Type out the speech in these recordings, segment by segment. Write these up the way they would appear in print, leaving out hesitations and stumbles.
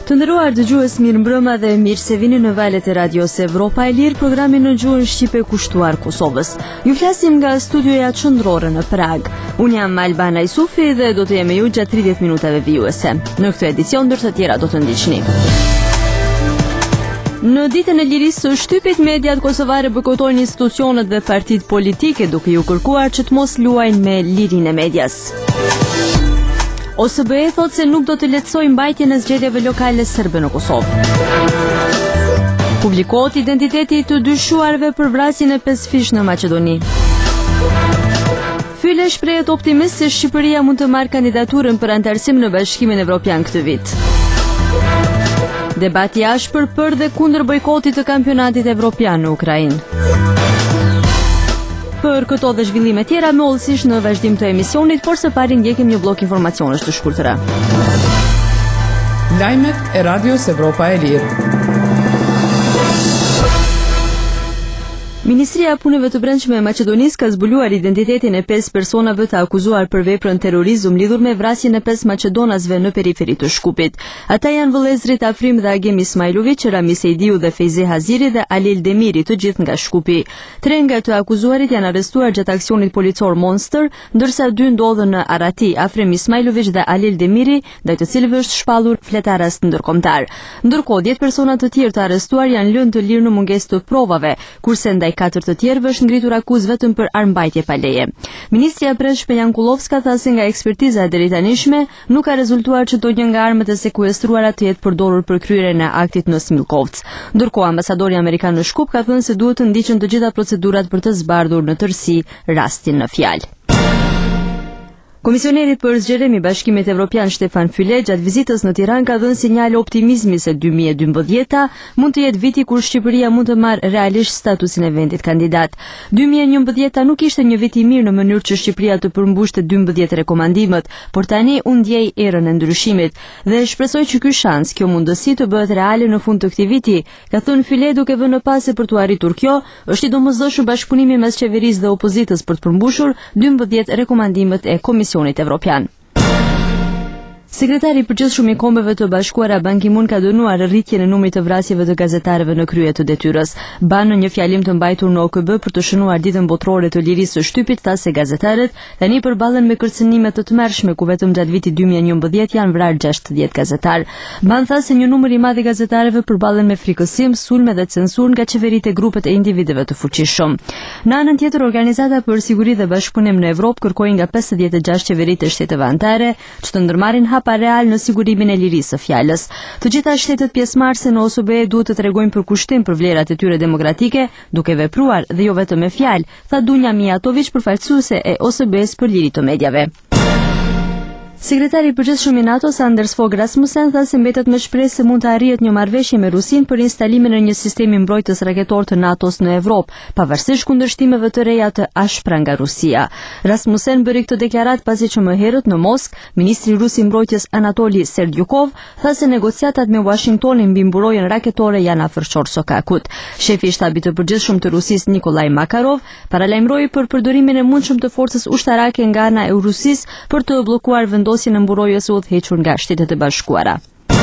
Të nderuar dëgjues, mirëmbrëma dhe mirë se vini në valët e Radios Evropa e Lirë, programin në gjuhën shqipe kushtuar Kosovës. Ju flasim nga studioja qendrore në Prag. Unë jam Albana Isufi dhe do të jem me ju gjatë 30 minutave vijuese. Në këtë edicion ndër të tjera do të ndiqni. Në ditën e lirisë së shtypit, mediat kosovare bojkotojnë institucionet dhe partitë politike, duke ju kërkuar që të mos luajnë me lirinë e medias. OSBE thot se nuk do të lehtësojë mbajtjen e zgjedhjeve lokale serbe në Kosovë. Publikohet identiteti i të dyshuarve për vrasjen e 5 fish në Maqedoni. Fyle shprehet optimist se Shqipëria mund të marrë kandidaturën për antarësim në Bashkimin Evropian këtë vit. Debati ashpër për dhe kundër bojkotit të kampionatit evropian në Ukrainë. Për këto dhe zhvillime tjera me hollësisht në vazhdim të emisionit, por së pari ndjekim një blok informacionesh të shkurtëra. Lajmet e Radios Evropa e Lirë. Ministria e Punëve të Brendshme e Maqedonisë ka zbuluar identitetin e 5 personave të akuzuar për veprën terrorizëm lidhur me vrasjen e 5 maqedonasve në periferi të Shkupit. Ata janë vëllezërit Afrim dhe Agem Ismailović, Rami Sejdiu dhe Fejzi Haziri dhe Alil Demiri, të gjithë nga Shkupi. 3 nga të akuzuarit janë arrestuar gjatë aksionit policor Monster, ndërsa 2 ndodhen në Arati, Afrim Ismailović dhe Alil Demiri, ndaj të cilëve është shpallur fletarëst ndërkombëtar. Ndërkohë, 10 persona të tjerë të arrestuar janë lënë të lirë në mungesë të provave, kurse ndaj 4 të tjerëve është ngritur akuzë vetëm për armbajtje pa leje. Ministria e Brendshme Jankulovska tha se nga ekspertiza e deritanishme nuk ka rezultuar që ndonjë nga armët e sekuestruara të jetë përdorur për kryerjen e aktit në Smilkovc. Ndërkohë, ambasadori amerikan në Shkup ka thënë se duhet të ndiqen të gjitha procedurat për të zbardhur në tërësi rastin në fjalë. Komisioneri për zgjedhjem i Bashkimit Evropian Stefan Füle gjatë vizitës në Tiranë ka dhënë sinjale optimizmi se 2012 mund të jetë viti kur Shqipëria mund të marrë realisht statusin e vendit kandidat. 2011 nuk ishte një vit i mirë në mënyrë që Shqipëria të përmbushte 12 rekomandimet, por tani u ndjej erën e ndryshimit dhe shpresoj që ky shans, kjo mundësi të bëhet reale në fund të këtij viti, ka thënë Füle duke vënë pas se për të arritur kjo është i domosdoshëm bashkëpunimi mes qeverisë dhe opozitës për të përmbushur 12 rekomandimet e Komisionit Evropian. Sekretari i përgjithshëm i Kombeve të Bashkuara Ban Ki-moon ka dënuar rritjen e numrit të vrasjeve të gazetarëve në krye të detyrës. Ban në një fjalim të mbajtur në OKB për të shënuar ditën botërore të lirisë së shtypit tha se gazetarët tani përballen me kërcënime të tmerrshme ku vetëm gjatë vitit 2011 janë vrarë 60 gazetar. Ban tha se një numër i madh i gazetarëve përballen me frikësim, sulme dhe censurë nga qeveritë e grupet e individëve të fuqishëm. Në anën tjetër, Organizata për Siguri dhe Bashkëpunim në Evropë kërkoi nga 56 qeveritë të shteteve anëtare që të ndërmarrin hapa real në sigurimin e lirisë së fjalës. Të gjitha shtetet pjesëmarrëse në OSBE duhet të tregojnë përkushtim për vlerat e tyre demokratike, duke vepruar dhe jo vetëm me fjalë, tha Dunja Mijatović, përfaqësuese e OSBE-s për liri të medjave. Sekretari i përgjithshëm i NATO-s Anders Fogh Rasmussen tha se mbetet me shpresë se mund të arrihet një marrëveshje me Rusinë për instalimin e një sistemi mbrojtës raketor të NATO-s në Evropë, pavarësisht kundërshtimeve të reja të ashpra nga Rusia. Rasmussen bëri këtë deklaratë pasi që më herët në Moskë, ministri rus i mbrojtjes Anatoli Serdyukov tha se negociatat me Washingtonin mbi mburojtjen raketore janë afër Sokakut. Shefi i shtabit të përgjithshëm të Rusisë Nikolaj Makarov paralajmëroi për përdorimin e mundshëm të forcës ushtarake nga ana e Rusisë për të bllokuar vendosjen e mburojtjes së udhëhequr nga Shtetet e Bashkuara.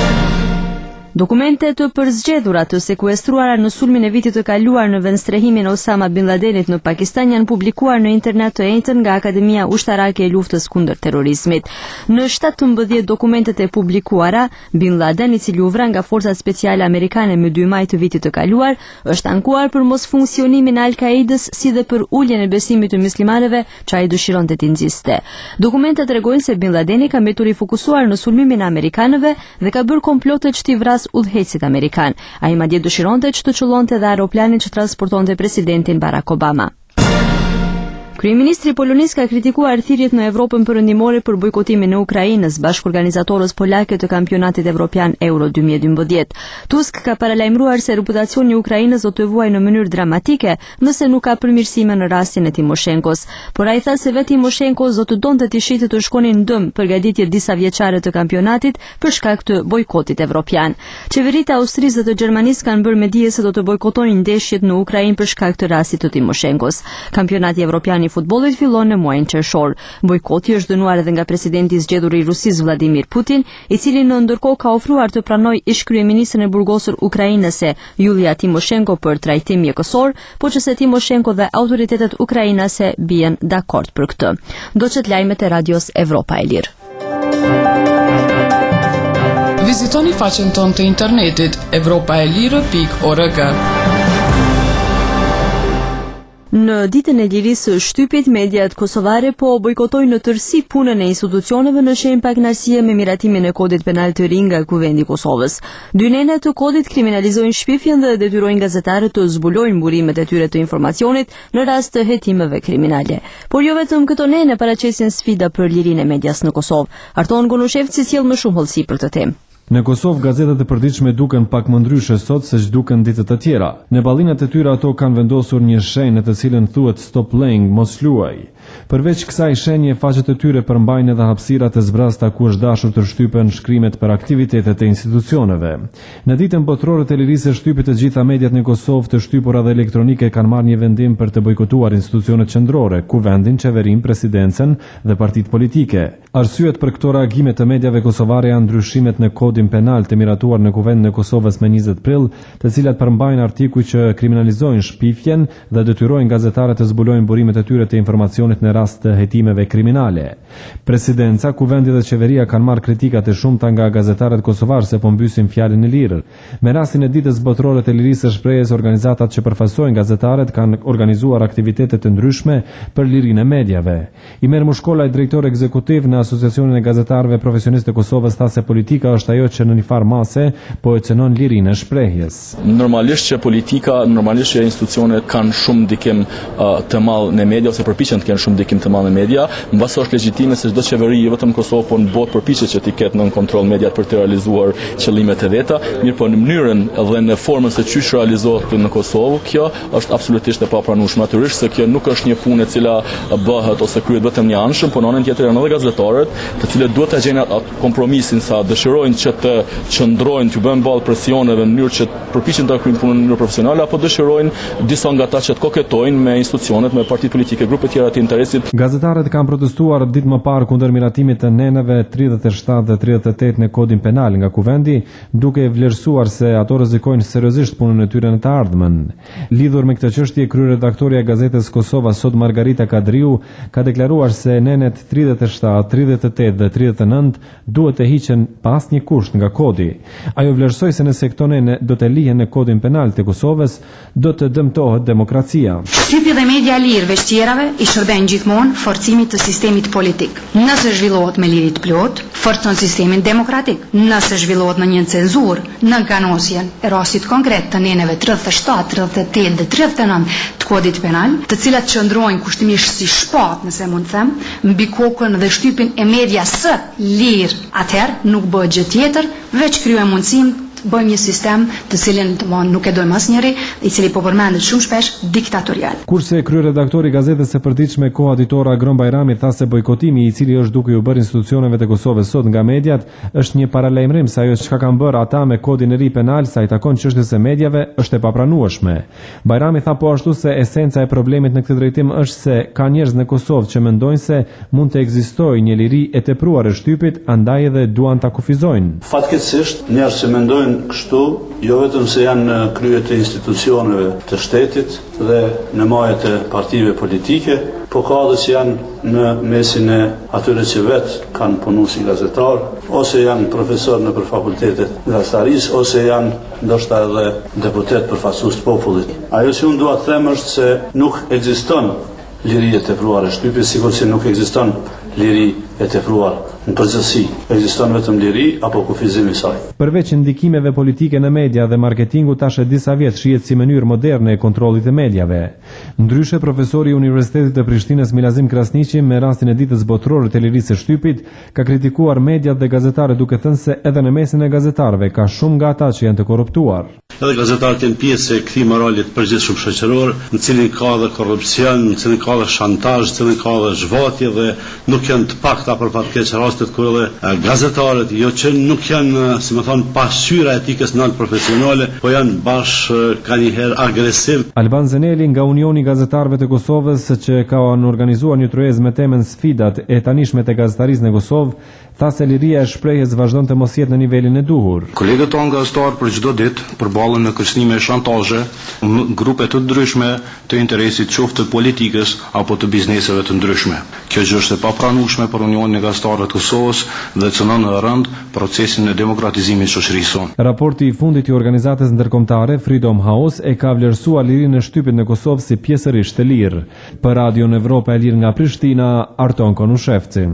Dokumente të përzgjedhura të sekuestruara në sulmin e vitit të kaluar në vendstrehimin Osama Bin Ladenit në Pakistan janë publikuar në internet të njëjtën nga Akademia Ushtarake e Luftës kundër terrorizmit. Në 17 dokumentet e publikuara, Bin Laden, i cili u vra nga forcat speciale amerikane më 2 maj të vitit të kaluar, është ankuar për mos funksionimin e Al-Qaidës si dhe për uljen e besimit të muslimanëve që ai dëshironte t'i nxjiste. Dokumentet tregojnë se Bin Ladeni ka mbetur i fokusuar në sulmimin e amerikanëve dhe ka bërë komplote që t'i vrasë udhëheqësit amerikan. Ai madje dëshironte që të çullonte dhe aeroplanin që transportonte presidentin Barack Obama. Kryeministri Polonis ka kritikuar thirrjet në Evropën perëndimore për bojkotimin e Ukrainës, bashkëorganizatorës polake të kampionatit evropian Euro 2012. Tusk ka paralajmëruar se reputacioni i Ukrainës do të vuajë në mënyrë dramatike nëse nuk ka përmirësime në rastin e Timoshenkos. Por ai tha se vetë Timoshenkos do të donte të shitet të shkonin në dëm përgatitje disa vjeçare të kampionatit për shkak të bojkotit evropian. Qeveritë e Austrisë dhe të Gjermanisë kanë bërë me dije se do të bojkotojnë ndeshjet në Ukrainë për shkak të rastit të Timoshenkos. Kampionati evropian i futbollit fillon në muajin qershor. Bojkoti është dënuar edhe nga presidenti i zgjedhur i Rusisë Vladimir Putin, i cili në ndërkohë ka ofruar të pranojë ish-kryeministrin e burgosur ukrainase Yulia Timoshenko për trajtim mjekësor, por që se Timoshenko dhe autoritetet ukrainase bien dakord për këtë. Ndoqet lajmet e Radios Evropa e Lirë. Vizitoni faqen tonë të internetit europaelire.org. Në ditën e lirisë së shtypit, mediat kosovare po bojkotojnë në tërësi punën e institucioneve në shenjë pakënaqësie me miratimin e kodit penal të ri nga Kuvendi i Kosovës. Dy nena të kodit kriminalizojnë shpifjen dhe detyrojnë gazetarët të zbulojnë burimet e tyre të informacionit në rast të hetimeve kriminale. Por jo vetëm këto nene paraqesin sfida për lirinë e medias në Kosovë. Arton Gonushevci sjell më shumë hollësi për këtë temë. Në Kosovë gazetat e përditshme duken pak më ndryshe sot se ç'duken ditët e tjera. Në ballinat e tyre ato kanë vendosur një shenjë në të cilën thuhet stop playing, mos luaj. Përveç kësaj shenje, faqet e tyre përmbajnë edhe hapësira të zbrasta ku është dashur të shtypen shkrimet për aktivitetet e institucioneve. Në ditën botërore të lirisë së shtypit, të gjitha mediat në Kosovë, të shtypura dhe elektronike, kanë marrë një vendim për të bojkotuar institucionet qendrore, Kuvendin, qeverinë, presidencën dhe partitë politike. Arsyet për këto reagime të mediave kosovare janë ndryshimet në kodin penal të miratuar në Kuvendin e Kosovës me 20 prill, të cilat përmbajnë artikuj që kriminalizojnë shpifjen dhe detyrojnë gazetarët të zbulojnë burimet e tyre të informacionit në rast të hetimeve kriminale. Presidenca, Kuvendi dhe qeveria kanë marrë kritikat e shumta nga gazetarët kosovarë se po mbysin fjalën e lirë. Me rastin e ditës botërore të lirisë së shprehjes, organizatat që përfaqësojnë gazetarët kanë organizuar aktivitete të ndryshme për lirinë e mediave. Imer Mushkollaj, drejtor ekzekutiv në Asociacionin e Gazetarëve Profesionistë të Kosovës, tha se politika është ajo që në një farë mase po e cënon lirinë e shprehjes. Normalisht që politika, normalisht që institucionet kanë shumë ndikim të madh në media ose përpiqen të kenë shumë ndikim të madh në media, mbas është legjitime se çdo qeveri jo vetëm në Kosovë, por në botë përpiqet që të ketë nën kontroll mediat për të realizuar qëllimet e veta, mirë po në mënyrën dhe në formën se çysh realizohet në Kosovë, kjo është absolutisht e papranueshme, natyrisht se kjo nuk është një punë e cila bëhet ose kryhet vetëm një anshëm, por në anën tjetër janë edhe gazetarët, të cilët duhet të gjejnë atë kompromisin sa dëshirojnë që të qëndrojnë, të bëjnë ballë presioneve në mënyrë që përpiqen ta kryejnë punën në mënyrë profesionale, apo dëshirojnë disa nga ata që të koketojnë me institucionet, me partitë politike, grupe tjera të interesit. Gazetarët kanë protestuar ditë më parë kundër miratimit të neneve 37 dhe 38 në kodin penal nga Kuvendi, duke vlerësuar se ato rrezikojnë seriozisht punën e tyre në të ardhmen. Lidhur me këtë çështje, kryeredaktorja e gazetës Kosova Sot Margarita Kadriu ka deklaruar se nenet 37, 38 dhe 39 duhet të hiqen pa asnjë kusht nga kodi. Ajo vlerësoi se nëse këto nene do të lihen në kodin penal të Kosovës, do të dëmtohet demokracia. Shtypja dhe media lirë veçtjerave i shërben gjithmonë forcimit të sistemit politik. Nëse zhvillohet me liri të plot, forcon sistemin demokratik. Nëse zhvillohet në një cenzurë, në ganosjen e rastit konkret të neneve 37, 38 dhe 39 të kodit penal, të cilat qëndrojnë kushtimisht si shpat, nëse mund të them, mbi kokën dhe shtypin e media së lirë, atëherë nuk bëhet gjë tjetër, veç krye mundësim bëjmë një sistem të cilin nuk e dojmë asnjëri, i cili po përmendet shumë shpesh diktatorial. Kurse kryeredaktori i gazetës së përditshme Koha Ditore Agron Bajrami tha se bojkotimi i cili është duke u bërë institucioneve të Kosovës sot nga mediat është një paralajmërim se ajo çka kanë bërë ata me kodin e ri penal sa i takon çështjes së mediave është e papranueshme. Bajrami tha po ashtu se esenca e problemit në këtë drejtim është se ka njerëz në Kosovë që mendojnë se mund të ekzistojë një liri e tepruar e shtypit, andaj edhe duan ta kufizojnë. Fatkeqësisht njerëz që mendojnë kështu, jo vetëm se janë në krye të institucioneve të shtetit dhe në majët e partive politike, po ka edhe që janë në mesin e atyre që vetë kanë punu si gazetar, ose janë profesor në për fakultetet gazetarisë, ose janë ndoshta edhe deputet përfaqësues të popullit. Ajo që unë dua të them është se nuk ekziston liri e tepruar e shtypjes, sikur që nuk ekziston liri e tepruar në përgjithësi, ekziston vetëm liri apo kufizimi i saj. Përveç ndikimeve politike në media dhe marketingu, tash e disa vjet shihet si mënyrë moderne e kontrollit të mediave. Ndryshe, profesori i Universitetit të Prishtinës Milazim Krasniqi me rastin e ditës botërore të lirisë së shtypit ka kritikuar mediat dhe gazetarët duke thënë se edhe në mesin e gazetarëve ka shumë nga ata që janë të korruptuar. Edhe gazetarët janë pjesë e këtij moralit përgjithshëm shoqëror, në cilin ka dhe korrupsion, në cilin ka dhe shantazh, në cilin ka dhe zhvatje dhe nuk janë të pak ka për fatkeq rastet kur edhe gazetarët jo që nuk janë, si më thonë, pasqyra etikës nalt profesionale, po janë kanjëherë agresiv. Alban Zeneli nga Unioni i Gazetarëve të Kosovës, që ka organizuar një tryezë me temën sfidat e tanishme të gazetarisë në Kosovë, tha se liria e shprehjes vazhdon të mos jetë në nivelin e duhur. Kolegët tonë gazetarë për çdo ditë përballen me kërcënime e shantazhe, grupe të ndryshme të interesit qoftë të politikës apo të bizneseve të ndryshme. Kjo gjë është e papranueshme për Unionin e Gazetarëve të Kosovës dhe cënon në rënd procesin e demokratizimit të shoqërisë sonë. Raporti i fundit i organizatës ndërkombëtare Freedom House e ka vlerësuar lirinë e shtypit në Kosovë si pjesërisht të lirë. Për Radion Evropa e Lirë nga Prishtina, Arton Konushevci.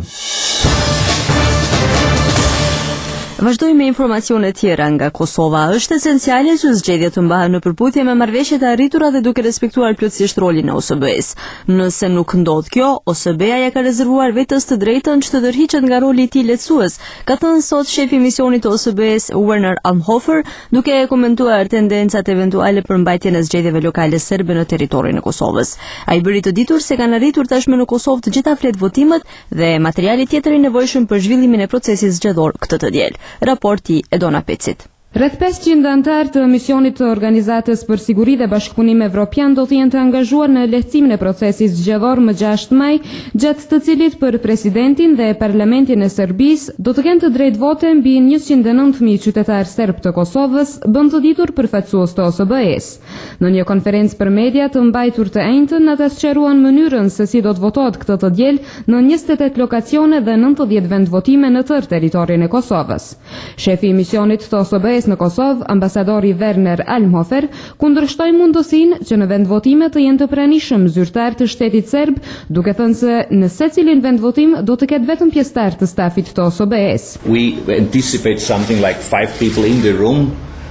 Vazhdojmë me informacione tjera nga Kosova. Është esenciale që zgjedhjet të mbahen në përputhje me marrëveshjet e arritura dhe duke respektuar plotësisht rolin e OSBE-s. Nëse nuk ndodh kjo, OSBE-ja ja ka rezervuar vetes të drejtën që të tërhiqet nga roli i tij lehtësues, ka thënë sot shefi i misionit të OSBE-s Werner Almhofer, duke komentuar tendencat eventuale për mbajtjen e zgjedhjeve lokale serbe në territorin e Kosovës. Ai bëri të ditur se kanë arritur tashmë në Kosovë të gjitha flet votimet dhe materiali tjetër i nevojshëm për zhvillimin e procesit zgjedhor këtë të diel. Raporti e Dona Pecit. Rreth 500 anëtar të misionit të Organizatës për Siguri dhe Bashkëpunim Evropian do të jenë të angazhuar në lehtësimin e procesit zgjedhor më 6 maj, gjatë të cilit për presidentin dhe parlamentin e Serbisë do të kenë të drejtë vote mbi 109.000 qytetarë serb të Kosovës, bën të ditur përfaqësues të OSBE-s. Në një konferencë për media të mbajtur të njëjtën, ata sqaruan mënyrën se si do të votohet këtë të diel në 28 lokacione dhe 90 vend votime në tërë territorin e Kosovës. Shefi i misionit të OSBE në Kosovë, ambasadori Werner Almhofer, kundërshtoi mundësinë që në vendvotime të jenë të pranishëm zyrtar të shtetit serb, duke thënë se në secilin vendvotim do të ketë vetëm pjesëtar të stafit të OSBE-s. We anticipate something like 5 people in the room.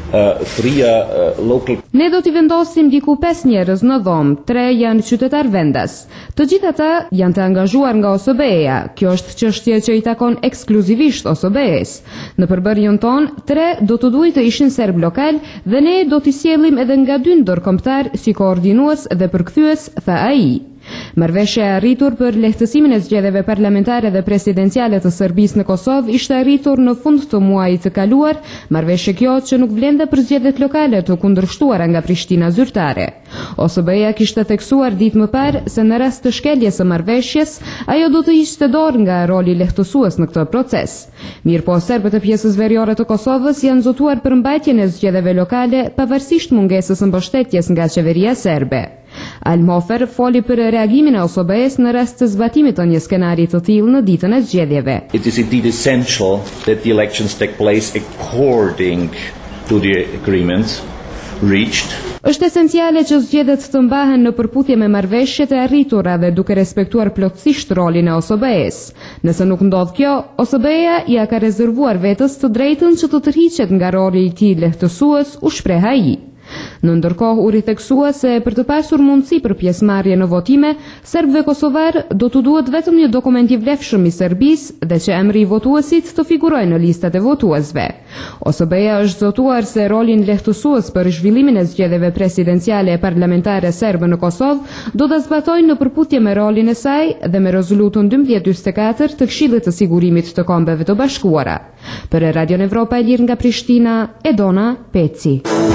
Ne do t'i vendosim diku 5 njerëz në dhomë, 3 janë qytetar vendas. Të gjithë ata janë të angazhuar nga OSBE-ja. Kjo është çështje që i takon ekskluzivisht OSBE-s. Në përbërjen tonë, 3 do të duhet të ishin serb lokal dhe ne do t'i sjellim edhe nga 2 ndërkombëtar si koordinues dhe përkthyes, tha ai. Marrëveshja e arritur për lehtësimin e zgjedhjeve parlamentare dhe presidenciale të Serbisë në Kosovë ishte arritur në fund të muajit të kaluar, marrëveshje kjo që nuk vlente për zgjedhjet lokale të kundërshtuara nga Prishtina zyrtare. OSBE-ja kishte theksuar ditë më parë se në rast të shkeljes së marrëveshjes, ajo do të hiqte dorë nga roli lehtësues në këtë proces. Mirëpo serbët e pjesës veriore të Kosovës janë zotuar për mbajtjen e zgjedhjeve lokale pavarësisht mungesës së mbështetjes nga qeveria serbe. Almhofer foli për reagimin e OSBE-s në rast të zbatimit të një skenari të tillë në ditën e zgjedhjeve. It is indeed essential that the elections take place according to the agreements reached. Është esenciale që zgjedhjet të mbahen në përputhje me marrëveshjet e arritura dhe duke respektuar plotësisht rolin e OSBE-s. Nëse nuk ndodh kjo, OSBE-ja ja ka rezervuar vetes të drejtën që të tërhiqet nga roli i tij lehtësues, u shpreh ai. Në ndërkohë u ritheksua se për të pasur mundësi për pjesëmarrje në votime, serbëve kosovar do të duhet vetëm një dokument i vlefshëm i Serbisë dhe që emri i votuesit të figurojë në listat e votuesve. OSBE-ja është zotuar se rolin lehtësues për zhvillimin e zgjedhjeve presidenciale e parlamentare serbe në Kosovë do ta zbatojë në përputhje me rolin e saj dhe me rezolutën 1244 të Këshillit të Sigurimit të Kombeve të Bashkuara. Për Radion Evropa e Lirë nga Prishtina, Edona Peci.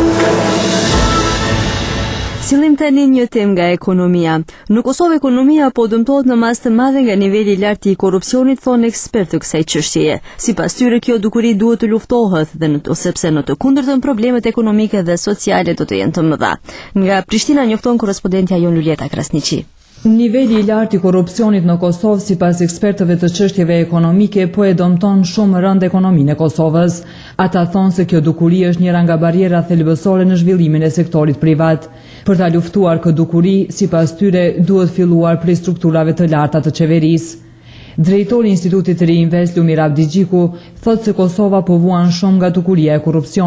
Sillim tani një temë nga ekonomia. Në Kosovë ekonomia po dëmtohet në masë të madhe nga niveli i lartë i korrupsionit, thonë ekspertë të kësaj çështjeje. Sipas tyre kjo dukuri duhet të luftohet dhe sepse në të kundërtën problemet ekonomike dhe sociale do të jenë të mëdha. Nga Prishtina njofton korrespondentja jon Luljeta Krasniqi. Niveli i lartë i korrupsionit në Kosovë, sipas ekspertëve të çështjeve ekonomike, po e dëmton shumë rënd ekonominë e Kosovës. Ata thonë se kjo dukuri është njëra nga barrierat thelbësore në zhvillimin e sektorit privat. Për ta luftuar këtë dukuri, sipas tyre, duhet filluar prej strukturave të larta të qeverisë. Drejtori i Institutit të Reinvest Lumir Abdigjiku thotë se Kosova po vuan shumë nga dukuria e korrupsionit.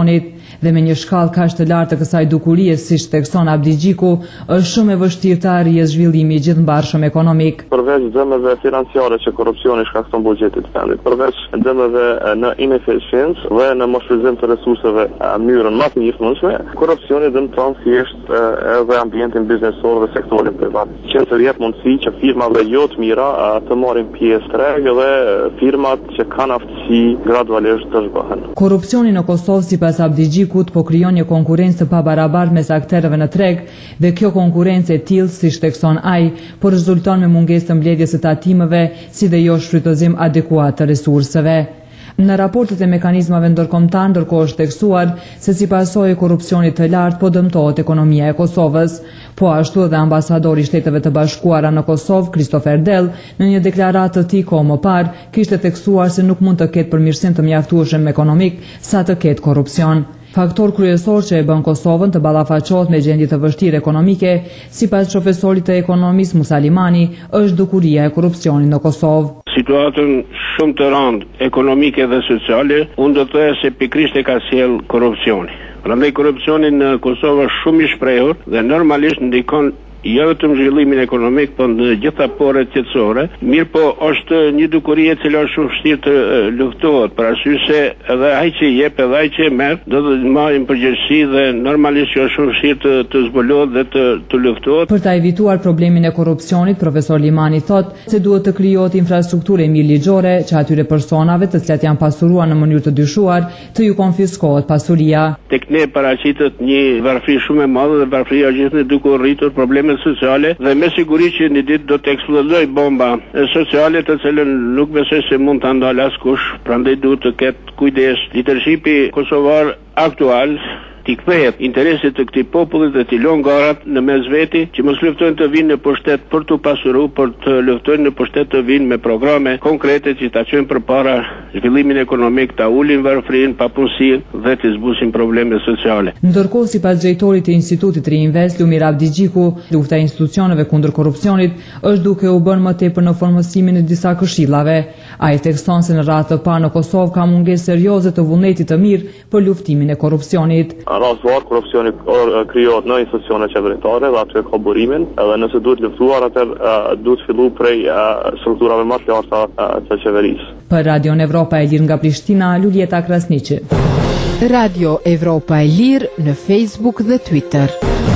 dhe me një shkallë kaq të lartë të kësaj dukurie siç thekson Abdi Gjiku, është shumë e vështirë të arrihet zhvillimi i gjithëmbarshëm ekonomik. Përveç dëmeve financiare që korrupsioni shkakton buxhetit të vendit, përveç dëmeve në ineficiencë dhe në moshpërzim të resurseve në mënyrën më të njëfundshme, korrupsioni dëmton thjesht edhe ambientin biznesor dhe sektorin privat. Që të jep mundësi që firmave jo të mira të marrin pjesë treg dhe firmat që kanë aftësi gradualisht të zhbohen. Korrupsioni në Kosovë sipas Abdi Gjikut po krijon një konkurrencë të pabarabartë mes aktorëve në treg dhe kjo konkurrencë e tillë siç thekson ai, po rezulton me mungesë të mbledhjes së tatimeve, si dhe jo shfrytëzim adekuat të resurseve. Në raportet e mekanizmave ndërkombëtar ndërkohë është theksuar se si pasojë e korrupsionit të lartë po dëmtohet ekonomia e Kosovës. Po ashtu edhe ambasadori i Shteteve të Bashkuara në Kosovë, Christopher Dell, në një deklaratë të tij kohë më parë, kishte theksuar se nuk mund të ketë përmirësim të mjaftueshëm ekonomik sa të ketë korrupsion. Faktor kryesor që e bën Kosovën të ballafaqohet me gjendje të vështirë ekonomike, sipas profesorit të ekonomisë Musalimani, është dukuria e korrupsionit në Kosovë. Situatën shumë të rëndë ekonomike dhe sociale, unë do të thojë se pikërisht e ka sjell korrupsioni. Prandaj korrupsioni në Kosovë është shumë i shprehur dhe normalisht ndikon jo vetëm zhvillimin ekonomik, por në gjitha porët qetësore. Mirë po është një dukuri e cila është shumë vështirë të luftohet, për arsye se edhe ai që jep edhe ai që merr do të marrin përgjegjësi dhe normalisht që është shumë vështirë të zbulohet dhe të luftohet. Për ta evituar problemin e korrupsionit, profesor Limani thotë se duhet të krijohet infrastrukturë mirëligjore që atyre personave të cilat janë pasuruar në mënyrë të dyshuar të ju konfiskohet pasuria. Tek ne paraqitet një varfëri shumë e madhe dhe varfëria gjithnjë duke rritur probleme sociale dhe me siguri që një ditë do të eksplodoj bomba sociale të cilën nuk besoj se mund ta ndalë askush, prandaj duhet të ketë kujdes. Leadershipi kosovar aktual t'i kthehet interesit të këtij populli dhe t'i lënë garat në mes veti, që mos luftojnë të vinë në pushtet për t'u pasuruar, por të luftojnë në pushtet të vinë me programe konkrete që ta çojnë përpara zhvillimin ekonomik, ta ulin varfërinë, papunësinë dhe të zbusin probleme sociale. Ndërkohë, sipas drejtorit të Institutit Reinvest, Lumir Abdi Gjiku, lufta e institucioneve kundër korrupsionit është duke u bërë më tepër në formosimin e disa këshillave. Ai thekson se në radhë të parë në Kosovë ka mungesë serioze të vullnetit të mirë për luftimin e korrupsionit. Rastësisht korrupsioni krijohet në institucione qeveritare dhe aty ka burimin, edhe nëse duhet luftuar atëherë duhet fillu prej strukturave më të larta të qeverisë. Për Radio Evropa e Lirë nga Prishtina, Lulieta Krasniqi. Radio Evropa e Lirë në Facebook dhe Twitter.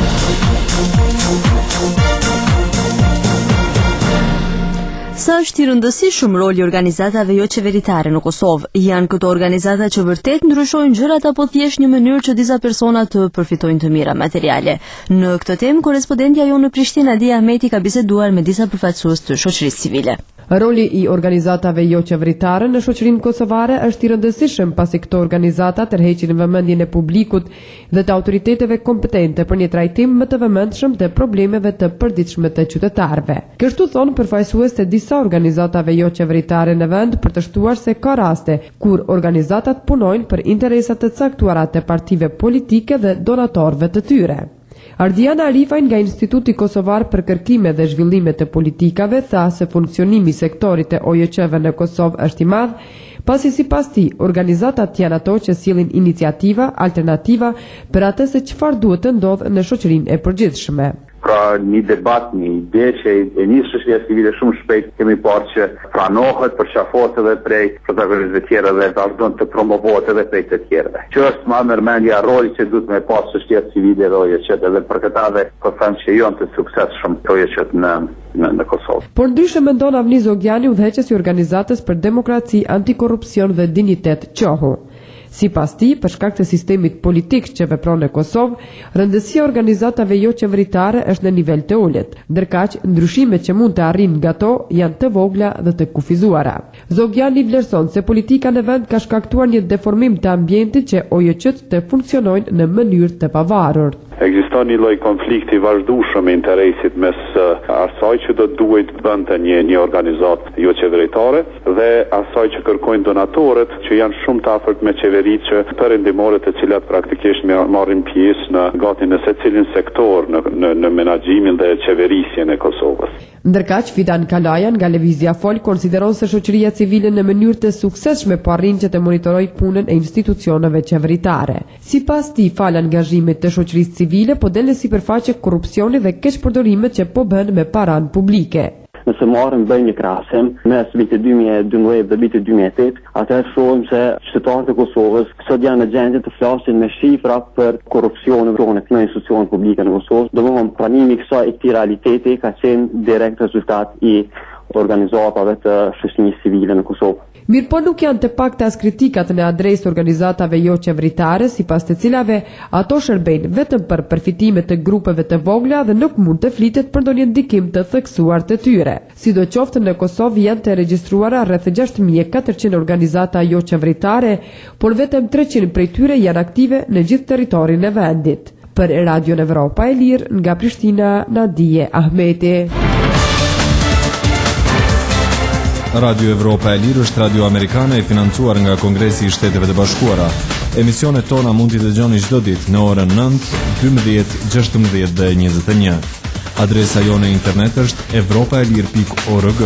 Sa është i rëndësishëm roli organizatave jo qeveritare në Kosovë? Janë këto organizata që vërtet ndryshojnë gjërat apo thjesht një mënyrë që disa persona të përfitojnë të mira materiale? Në këtë temë, korrespondentja jonë në Prishtinë, Adia Ahmeti, ka biseduar me disa përfaqësues të shoqërisë civile. Roli i organizatave jo qeveritare në shoqërinë kosovare është i rëndësishëm pasi këto organizata tërheqin vëmendjen e publikut dhe të autoriteteve kompetente për një trajtim më të vëmendshëm të problemeve të përditshme të qytetarëve. Kështu thonë përfaqësues të disa organizatave jo qeveritare në vend, për të shtuar se ka raste kur organizatat punojnë për interesat të caktuara të partive politike dhe donatorëve të tyre. Ardiana Arifaj nga Instituti Kosovar për Kërkime dhe Zhvillime të Politikave tha se funksionimi i sektorit të OJQ-ve në Kosovë është i madh, pasi sipas tij organizatat janë ato që sillin iniciativa alternativa për atë se çfarë duhet të ndodhë në shoqërinë e përgjithshme. Pra një debat, një ide që e një shoqëria civile shumë shpejt kemi parë që pranohet, përqafohet edhe prej protagonistëve tjerë dhe vazhdon të promovohet edhe prej të tjerëve. Që është më mërmendja roli që duhet me pas shoqëria civile dhe OJQ-t, edhe për këtave po them që janë të suksesshëm OJQ-t në Kosovë. Por ndryshe mendon Avni Zogjani, udhëheqësi i organizatës për demokraci, antikorrupsion dhe dinjitet qohu. Sipas tij, për shkak të sistemit politik që vepron në Kosovë, rëndësia e organizatave jo qeveritare është në nivel të ulët, ndërkaq ndryshimet që mund të arrijnë nga to janë të vogla dhe të kufizuara. Zogjani vlerëson se politika në vend ka shkaktuar një deformim të ambientit që OJQ-t të funksionojnë në mënyrë të pavarur. Ekziston një lloj konflikti vazhdueshëm i interesit mes asaj që do duhet bënte një organizatë jo qeveritare dhe asaj që kërkojnë donatorët që janë shumë të afërt me qeverinë qeveri që perëndimore të cilat praktikisht marrin pjesë në gati në secilin sektor në menaxhimin dhe qeverisjen e Kosovës. Ndërkaq, Fidan Kalaja nga Lëvizja Fol konsideron se shoqëria civile në mënyrë të suksesshme po arrin që të monitorojë punën e institucioneve qeveritare. Sipas tij, fal angazhimit të shoqërisë civile, po del në sipërfaqe korrupsioni dhe keqpërdorimet që po bën me paranë publike. Nëse marrim bëjmë një krahasim mes vitit 2012 dhe vitit 2008, atëherë shohim se qytetarët e Kosovës sot janë në gjendje të flasin me shifra për korrupsionin në institucionet publike në Kosovë. Domthonë pranimi i këtij realiteti ka qenë direkt rezultat i organizatave të shoqërisë civile në Kosovë. Mirë po nuk janë të pakta as kritikat në adresë organizatave jo qeveritare, sipas të cilave ato shërbejnë vetëm për përfitime të grupeve të vogla dhe nuk mund të flitet për ndonjë ndikim të theksuar të tyre. Sidoqoftë në Kosovë janë të regjistruara rreth 6400 organizata jo qeveritare, por vetëm 300 prej tyre janë aktive në gjithë territorin e vendit. Për Radio Evropa e Lirë, nga Prishtina, Nadije Ahmeti. Radio Evropa e Lirë është radio amerikane e financuar nga Kongresi i Shteteve të Bashkuara. Emisionet tona mund t'i dëgjoni çdo ditë në orën 9, 12, 16 dhe 21. Adresa jone e internet është evropaelir.org.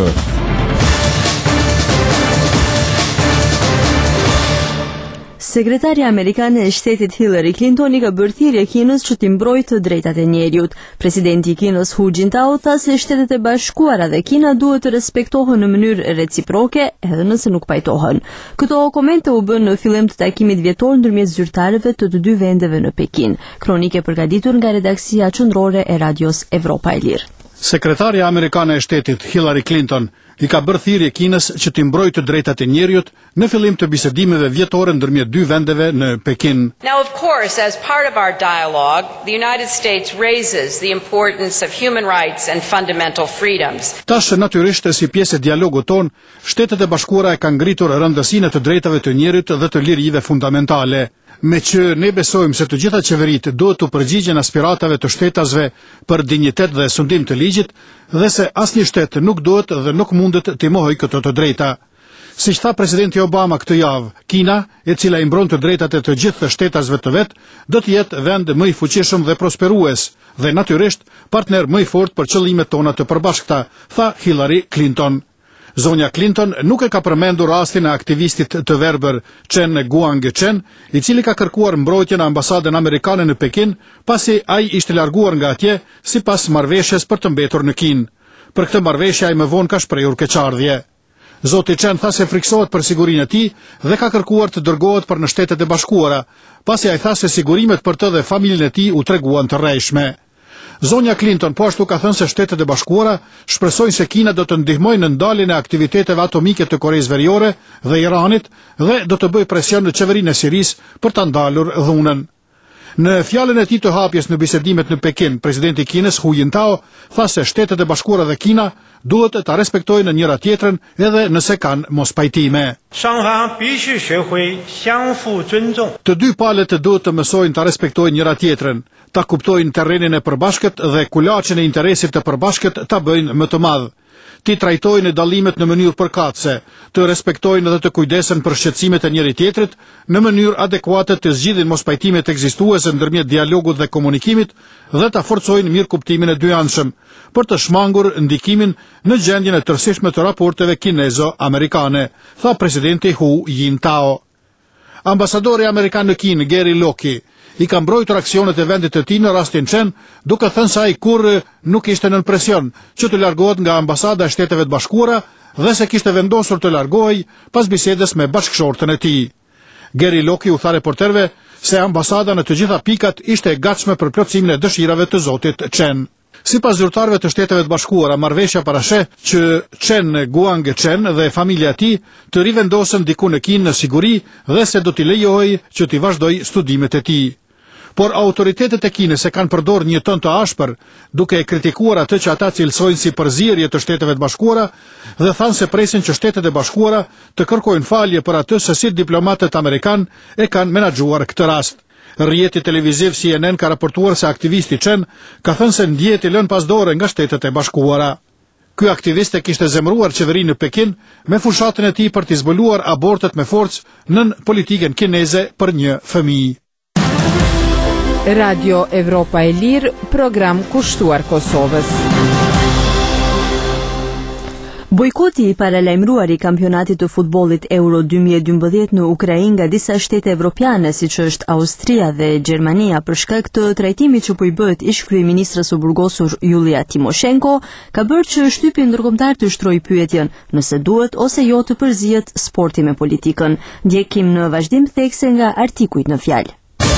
Sekretarja amerikane e shtetit Hillary Clinton I ka bërë thirrje Kinës që t'i mbrojë të drejtat e njeriut. Presidenti I Kinës Hu Jintao tha se Shtetet e Bashkuara dhe Kina duhet të respektohen në mënyrë reciproke edhe nëse nuk pajtohen. Këto komente u bën në fillim të takimit vjetor ndërmjet zyrtarëve të dy vendeve në Pekin. Kronike përgatitur nga redaksia qendrore e Radios Evropa e Lirë. Sekretarja amerikane e shtetit Hillary Clinton I ka bërë thirrje Kinës që t'i mbrojë të drejtat e njeriut në fillim të bisedimeve vjetore ndërmjet dy vendeve në Pekin. Now, of course, as part of our dialogue, the United States raises the importance of human rights and fundamental freedoms. Tash natyrisht si pjesë e dialogut ton, Shtetet e Bashkuara e kanë ngritur rëndësinë të drejtave të njerit dhe të lirive fundamentale. Me që ne besojmë se të gjitha qeveritë duhet të përgjigjen aspiratave të shtetasve për dinjitet dhe sundim të ligjit dhe se asnjë shtet nuk duhet dhe nuk mundet të mohojë këto të drejta. Siç tha presidenti Obama këtë javë, Kina, e cila I mbron të drejtat e të gjithë shtetasve të vet, do të jetë vend më I fuqishëm dhe prosperues dhe natyrisht partner më I fortë për qëllimet tona të përbashkëta, tha Hillary Clinton. Zonja Clinton nuk e ka përmendur rastin e aktivistit të verbër Chen Guangcheng, I cili ka kërkuar mbrojtjen e ambasadën amerikane në Pekin, pasi ai ishte larguar nga atje sipas marrëveshjes për të mbetur në Kinë. Për këtë marrëveshje ai më vonë ka shprehur keqardhje. Zoti Chen tha se friksohet për sigurinë e tij dhe ka kërkuar të dërgohet për në Shtetet e Bashkuara, pasi ai tha se sigurimet për të dhe familjen e tij u treguan të rrejshme. Zonja Clinton po ashtu ka thënë se Shtetet e Bashkuara shpresojnë se Kina do të ndihmojë në ndaljen e aktiviteteve atomike të Koreas Veriore dhe Iranit dhe do të bëjë presion në qeverinë e Sirisë për ta ndalur dhunën. Në fjalën e tij të hapjes në bisedimet në Pekin, presidenti I Kinës Hu Jintao tha se Shtetet e Bashkuara dhe Kina duhet ta respektojnë njëra tjetrën edhe nëse kanë mospajtime. Të dy palët duhet të mësojnë ta respektojnë njëra tjetrën, ta kuptojnë terrenin e përbashkët dhe kulaçin e interesit të përbashkët ta bëjnë më të madh. Ti trajtojnë dallimet në mënyrë përkatëse, të respektojnë dhe të kujdesen për shqetësimet e njëri tjetrit, në mënyrë adekuate të zgjidhin mospajtimet ekzistuese ndërmjet dialogut dhe komunikimit dhe ta forcojnë mirëkuptimin e dyanshëm, për të shmangur ndikimin në gjendjen e tërësishme të raporteve kinezo-amerikane, tha presidenti Hu Jintao. Ambasadori amerikan në Kinë, Gary Locke, I ka mbrojtur aksionet e vendit të tij në rastin Chen, duke thënë se ai kurrë nuk ishte nën presion që të largohet nga ambasada e Shteteve të Bashkuara dhe se kishte vendosur të largohej pas bisedës me bashkëshortën e tij. Gary Locke u tha reporterëve se ambasada në të gjitha pikat ishte e gatshme për plotësimin e dëshirave të zotit Chen. Sipas zyrtarëve të Shteteve të Bashkuara, marrëveshja parasheh që Chen Guangcheng dhe familja e tij të rivendosen diku në Kinë në siguri dhe se do t'i lejohej që t'i vazhdojë studimet e tij. Por autoritetet e Kinës e kanë përdorur një ton të ashpër, duke e kritikuar atë që ata cilësojnë si përzierje të Shteteve të Bashkuara dhe thanë se presin që Shtetet e Bashkuara të kërkojnë falje për atë se si diplomatët amerikan e kanë menaxhuar këtë rast. Rrjeti televiziv CNN ka raportuar se aktivisti Chen ka thënë se ndjehet I lënë pas dore nga Shtetet e Bashkuara. Ky aktivist e kishte zemëruar qeverinë në Pekin me fushatën e tij për të zbuluar abortet me forcë nën politikën kineze për një fëmijë. Radio Evropa e Lirë, program kushtuar Kosovës. Bojkoti i paralajmëruar i kampionatit të futbollit Euro 2012 në Ukrainë nga disa shtete evropiane siç është Austria dhe Gjermania për shkak të trajtimit që po i bëhet ish kryeministrës së burgosur Julia Timoshenko, ka bërë që shtypi ndërkombëtar të shtrojë pyetjen nëse duhet ose jo të përzihet sporti me politikën. Ndjekim në vazhdim thekse nga artikujt në fjalë.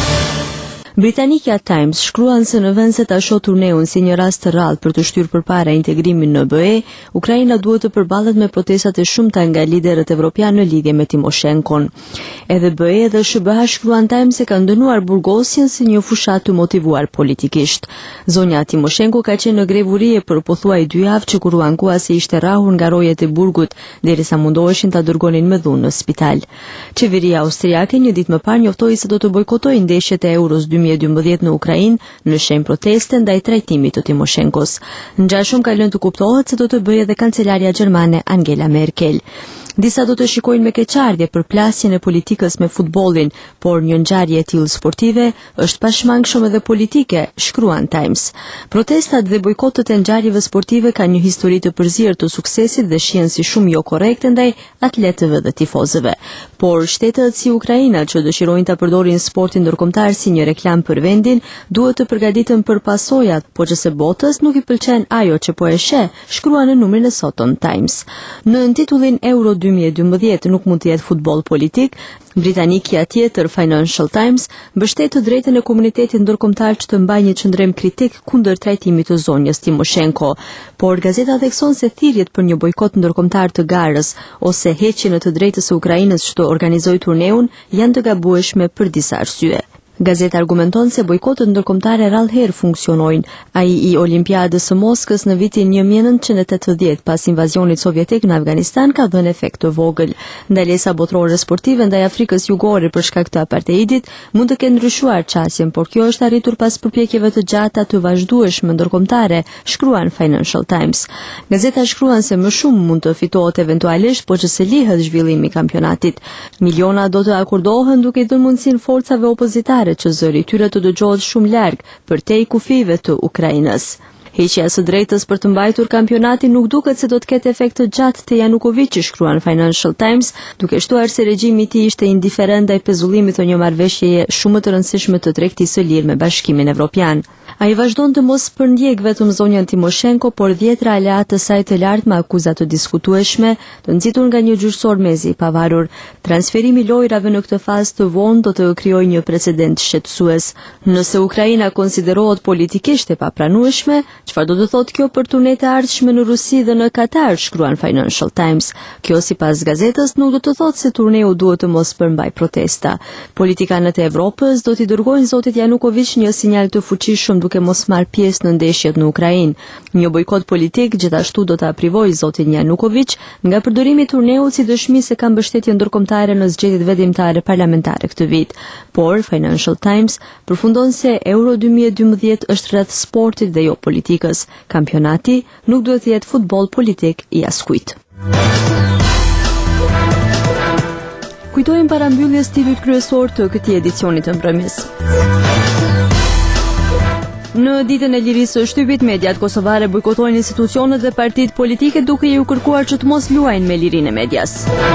Britanikja Times shkruan se në vend se ta shohë turneun si një rast të rrallë për të shtyrë përpara integrimin në BE, Ukraina duhet të përballet me protestat e shumta nga liderët evropianë në lidhje me Timoshenkon. Edhe BE dhe SBA shkruan Times se kanë dënuar burgosjen si një fushat të motivuar politikisht. Zonja Timoshenko ka qenë në grevurie për pothuaj 2 javë që kuruankua se ishte rrahur nga rojet e burgut derisa mundoheshin ta dërgonin me dhunë në spital. Qeveria austriake një ditë më parë njoftoi se do të bojkotojë ndeshjet e Euros 2012 në Ukrainë në shenjë proteste ndaj trajtimit të Timoshenkos. Ngjashëm ka lënë të kuptohet se do të bëjë edhe kancelaria gjermane Angela Merkel. Disa do të shikojnë me keqardhje për plasjen e politikës me futbollin, por një ngjarje e tillë sportive është pashmangshëm edhe politike, shkruan Times. Protestat dhe bojkotët e ngjarjeve sportive kanë një histori të përzierë të suksesit dhe shihen si shumë jo korrekte ndaj atletëve dhe tifozëve. Por shtetet si Ukraina që dëshirojnë ta përdorin sportin ndërkombëtar si një reklam për vendin, duhet të përgatiten për pasojat, por që se botës nuk i pëlqen ajo që po e sheh, shkruan në numrin e sotëm Times. Në titullin Euro 2012 nuk mund të jetë futboll politik, britanikja tjetër Financial Times mbështet të drejtën e komunitetit ndërkombëtar që të mbajë një qëndrim kritik kundër trajtimit të zonjës Timoshenko, por gazeta thekson se thirrjet për një bojkot ndërkombëtar të garës ose heqjen e të drejtës së Ukrainës që të organizojë turneun janë të gabueshme për disa arsye. Gazeta argumenton se bojkotët ndërkombëtare rrallëherë funksionojnë. Ai i Olimpiadës së Moskës në vitin 1980 pas invazionit sovjetik në Afganistan ka dhënë efekt të vogël. Ndalesa botërore sportive ndaj Afrikës Jugore për shkak të apartheidit mund të ketë ndryshuar çësjen, por kjo është arritur pas përpjekjeve të gjata të vazhdueshme ndërkombëtare, shkruan Financial Times. Gazeta shkruan se më shumë mund të fitohet eventualisht, por që se lihet zhvillimi i kampionatit. Miliona do të akordohen duke i dhënë mundësinë forcave opozitare që zëri tyre të dëgjohet shumë larg përtej kufive të Ukrainës. Heqja së drejtës për të mbajtur kampionatin nuk duket se do të ketë efekt të gjatë te Janukovic, shkruan Financial Times, duke shtuar se regjimi i tij ishte indiferent ndaj pezullimit të një marrëveshjeje shumë të rëndësishme të tregtisë së lirë me Bashkimin Evropian. Ai vazhdon të mos përndjek vetëm zonjën Timoshenko, por dhjetra aleatë të saj të lartë me akuza të diskutueshme, të nxitur nga një gjyqësor mezi i pavarur. Transferimi i lojrave në këtë fazë të vonë do të krijojë një precedent shqetësues. Nëse Ukraina konsiderohet politikisht e papranueshme, çfarë do të thotë kjo për turnet e ardhshme në Rusi dhe në Katar, shkruan Financial Times. Kjo sipas gazetës nuk do të thotë se turneu duhet të mos përmbaj protesta. Politikanët e Evropës do t'i dërgojnë zotit Janukovic një sinjal të fuqishëm duke mos marrë pjesë në ndeshjet në Ukrainë. Një bojkot politik gjithashtu do ta privojë zotin Janukovic nga përdorimi i turneut si dëshmi se ka mbështetje ndërkombëtare në zgjedhjet vendimtare parlamentare këtë vit. Por Financial Times përfundon se Euro 2012 është rreth sportit dhe jo politikës. Kampionati nuk duhet të jetë futboll politik i askujt. Kujtojmë parambylljes titujt kryesor të këtij edicioni të mbrëmjes. Në ditën e lirisë së shtypit, mediat kosovare bojkotojnë institucionet dhe partitë politike duke iu kërkuar që të mos luajnë me lirinë e medias.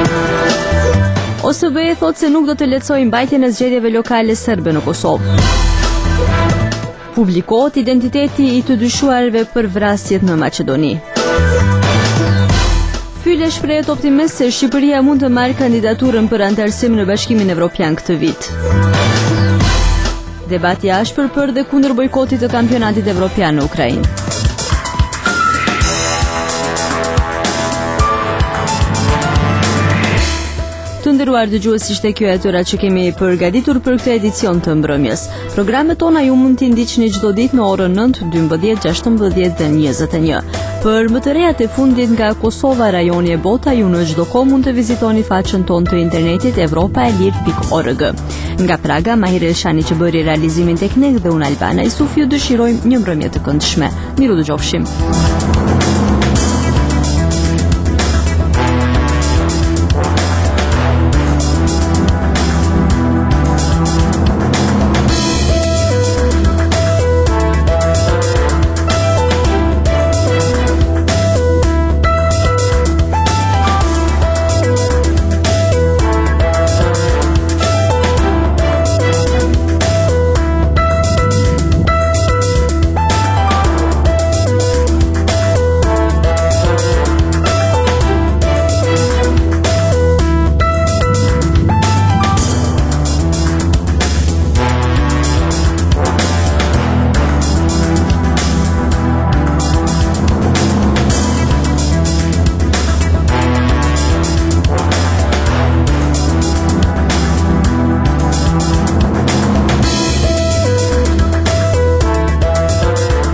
OSBE thotë se nuk do të lehtësojë mbajtjen e zgjedhjeve lokale serbe në Kosovë. Publikohet identiteti i të dyshuarve për vrasjet në Maqedoni. Fyle shprehet optimist se Shqipëria mund të marrë kandidaturën për antarësim në Bashkimin Evropian këtë vit. Debati ashpër për dhe kundër bojkotit të kampionatit evropian në Ukrainë. Të nderuar dëgjues, ishte kjo e tëra që kemi përgatitur për këtë edicion të mbrëmjes. Programet tona ju mund t'i ndiqni çdo ditë në orën 9, 12, 16 dhe 21. Për më të rejat e fundit nga Kosova, rajoni e Bota, ju në çdo kohë mund të vizitoni faqen tonë të internetit evropaelir.org. Nga Praga, Mahir Elshani që bëri realizimin teknik dhe unë Albana Isufi ju dëshirojmë një mbrëmje të këndshme. Miru dëgjofshim.